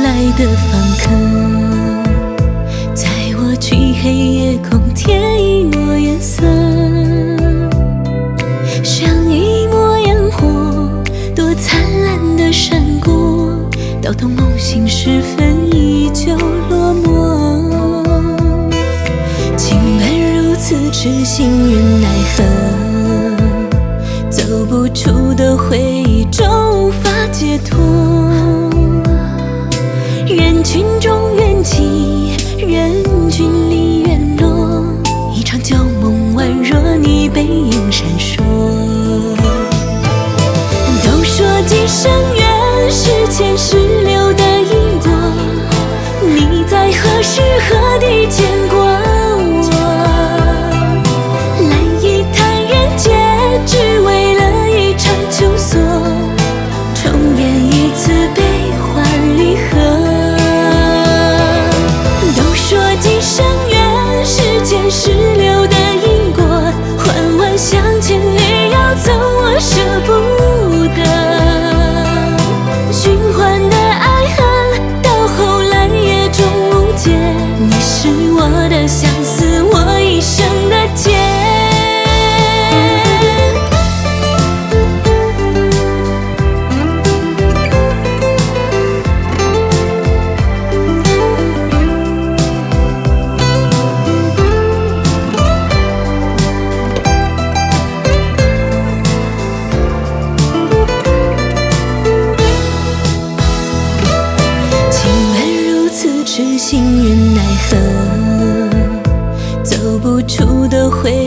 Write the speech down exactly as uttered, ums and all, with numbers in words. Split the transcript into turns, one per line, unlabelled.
来的访客，在我漆黑夜空添一抹颜色，像一抹烟火，多灿烂的闪过，到头梦醒时分依旧落寞。情本如此痴心人奈何，走不出的回忆中无法解脱。人群中缘起，人群里缘落，一场旧梦宛若你背影闪烁。都说今生缘是前世留的因果，你在何时何地见过我？来一坛人间，只为了一场秋锁，重演一次悲欢离合。都说今生缘是前世留的因果，缓缓向前你要走，我舍不得。循环的爱恨，到后来也终无解。你是我的相思，我一生的劫。痴心人奈何，走不出的回